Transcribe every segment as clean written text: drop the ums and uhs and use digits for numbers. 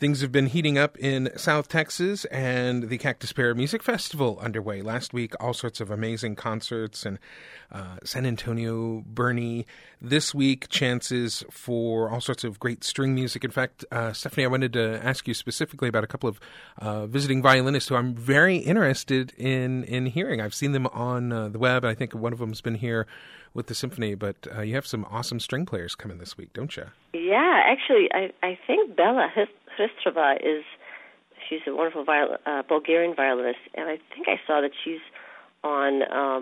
Things have been heating up in South Texas and the Cactus Pear Music Festival underway. Last week, all sorts of amazing concerts in San Antonio, Bernie. This week, chances for all sorts of great string music. In fact, Stephanie, I wanted to ask you specifically about a couple of visiting violinists who I'm very interested in hearing. I've seen them on the web. I think one of them has been here with the symphony, but you have some awesome string players coming this week, don't you? Yeah, actually, I think Bella Hristrova she's a wonderful Bulgarian violinist, and I think I saw that she's on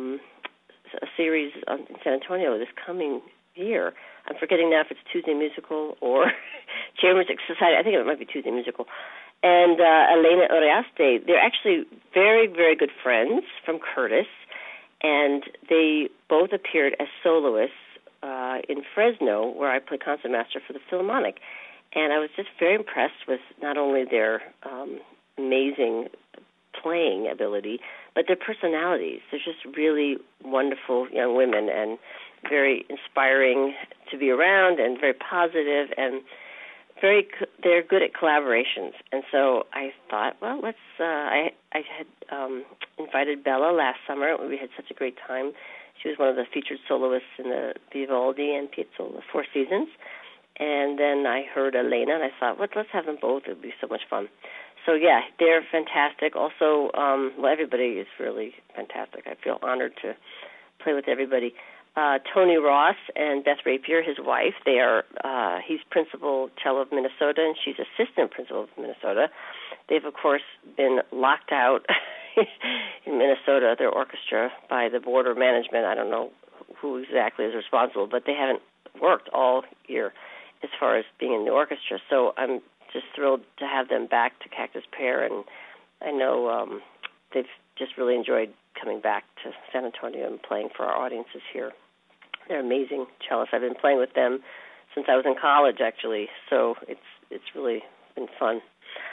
a series in San Antonio this coming year. I'm forgetting now if it's Tuesday Musical or Chamber Music Society. I think it might be Tuesday Musical. And Elena Uriaste, they're actually very, very good friends from Curtis, and they both appeared as soloists in Fresno, where I play concertmaster for the Philharmonic. And I was just very impressed with not only their amazing playing ability, but their personalities. They're just really wonderful young women and very inspiring to be around and very positive and they're good at collaborations. And so I thought, well, let's. I had invited Bella last summer. We had such a great time. She was one of the featured soloists in the Vivaldi and Piazzolla Four Seasons. And then I heard Elena, and I thought, well, let's have them both. It would be so much fun. So, yeah, they're fantastic. Also, everybody is really fantastic. I feel honored to play with everybody. Tony Ross and Beth Rapier, his wife, he's principal cello of Minnesota, and she's assistant principal of Minnesota. They've, of course, been locked out in Minnesota, their orchestra, by the board of management. I don't know who exactly is responsible, but they haven't worked all year as far as being in the orchestra. So I'm just thrilled to have them back to Cactus Pear, and I know they've just really enjoyed coming back to San Antonio and playing for our audiences here. They're amazing cellists. I've been playing with them since I was in college, actually, so it's really been fun.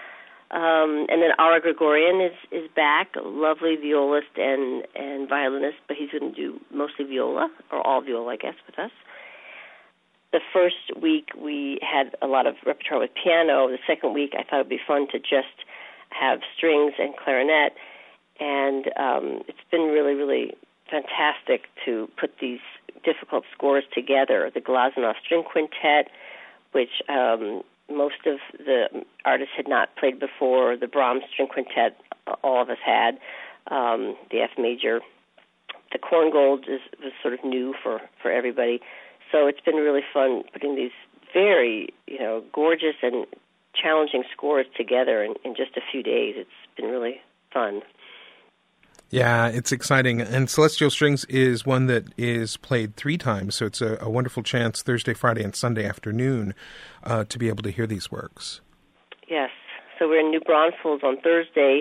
And then Ara Gregorian is back, a lovely violist and violinist, but he's going to do mostly viola, or all viola, I guess, with us. The first week we had a lot of repertoire with piano. The second week I thought it would be fun to just have strings and clarinet. And it's been really, really fantastic to put these difficult scores together. The Glazunov String Quintet, which most of the artists had not played before. The Brahms String Quintet, all of us had. The F major. The Korngold was sort of new for everybody. So it's been really fun putting these very, gorgeous and challenging scores together in just a few days. It's been really fun. Yeah, it's exciting. And Celestial Strings is one that is played 3 times, so it's a wonderful chance Thursday, Friday, and Sunday afternoon to be able to hear these works. Yes. So we're in New Braunfels on Thursday,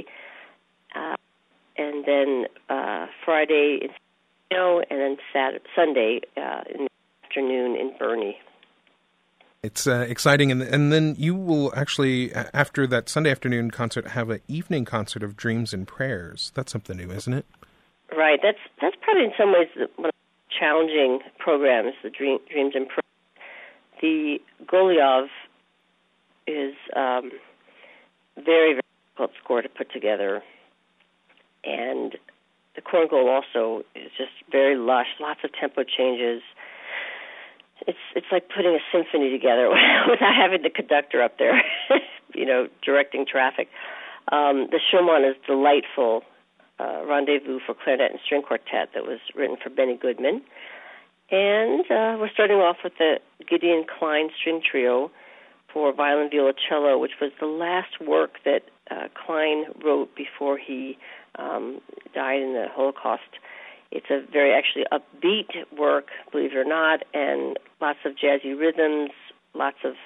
and then Friday in San Antonio, and then Sunday in the afternoon in Bernie. It's exciting, and then you will actually, after that Sunday afternoon concert, have an evening concert of Dreams and Prayers. That's something new, isn't it? Right. That's probably in some ways one of the challenging programs, the Dreams and Prayers. The Golubev is very, very difficult score to put together, and the Korngold also is just very lush, lots of tempo changes. It's like putting a symphony together without having the conductor up there, directing traffic. The Schumann is delightful rendezvous for clarinet and string quartet that was written for Benny Goodman. And we're starting off with the Gideon Klein String Trio for violin, viola, cello, which was the last work that Klein wrote before he died in the Holocaust. It's a very actually upbeat work, believe it or not, and lots of jazzy rhythms, lots of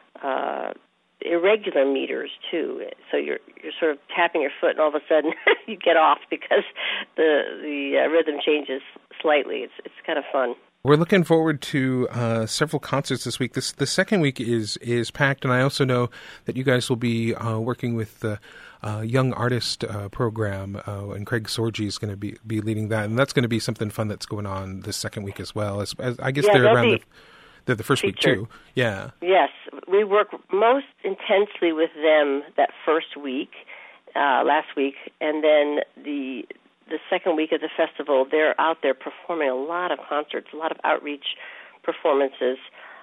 irregular meters too. So you're sort of tapping your foot, and all of a sudden you get off because the rhythm changes slightly. It's kind of fun. We're looking forward to several concerts this week. The second week is packed, and I also know that you guys will be working with the Young Artist program, and Craig Sorgi is going to be leading that, and that's going to be something fun that's going on this second week as well. As I guess they're They're the first week too. Yeah. Yes, we work most intensely with them that first week, last week, and then the second week of the festival, they're out there performing a lot of concerts, a lot of outreach performances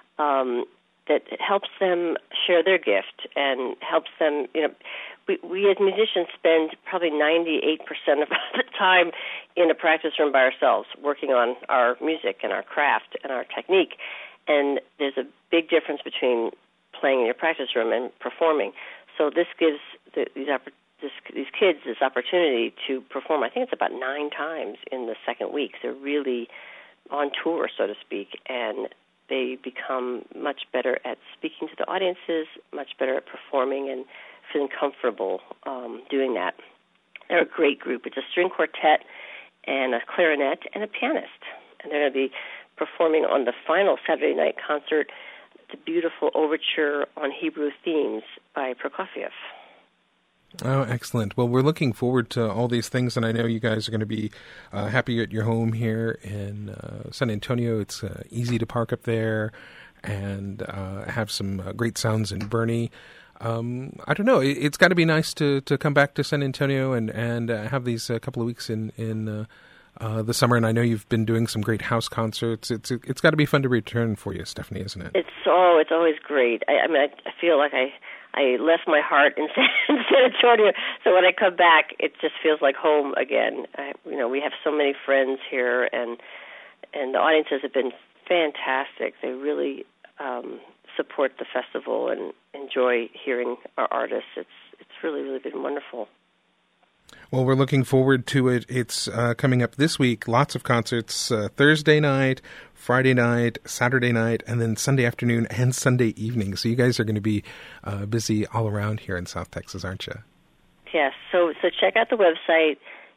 that helps them share their gift and helps them, we as musicians spend probably 98% of the time in a practice room by ourselves working on our music and our craft and our technique. And there's a big difference between playing in your practice room and performing. So this gives these kids this opportunity to perform. I think it's about 9 times in the second week. They're really on tour, so to speak, and they become much better at speaking to the audiences, much better at performing and feeling comfortable doing that. They're a great group. It's a string quartet and a clarinet and a pianist. And they're going to be performing on the final Saturday night concert, the beautiful overture on Hebrew themes by Prokofiev. Oh, excellent. Well, we're looking forward to all these things, and I know you guys are going to be happy at your home here in San Antonio. It's easy to park up there and have some great sounds in Bernie. I don't know. It's got to be nice to come back to San Antonio and have these couple of weeks in the summer. And I know you've been doing some great house concerts. It's got to be fun to return for you, Stephanie, isn't it? It's always great. I mean, I feel like I left my heart in San Antonio, so when I come back, it just feels like home again. We have so many friends here, and the audiences have been fantastic. They really support the festival and enjoy hearing our artists. It's really, really been wonderful. Well, we're looking forward to it. It's coming up this week. Lots of concerts, Thursday night, Friday night, Saturday night, and then Sunday afternoon and Sunday evening. So you guys are going to be busy all around here in South Texas, aren't you? Yes. So check out the website,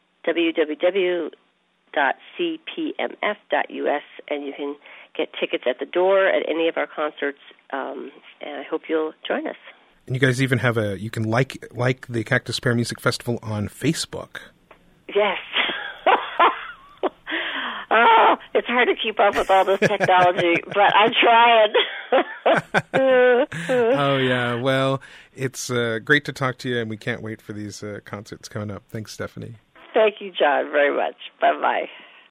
www.cpmf.us, and you can get tickets at the door at any of our concerts, and I hope you'll join us. And you guys even have you can like the Cactus Pear Music Festival on Facebook. Yes. Oh, it's hard to keep up with all this technology, but I'm trying. Oh, yeah. Well, it's great to talk to you, and we can't wait for these concerts coming up. Thanks, Stephanie. Thank you, John, very much. Bye-bye.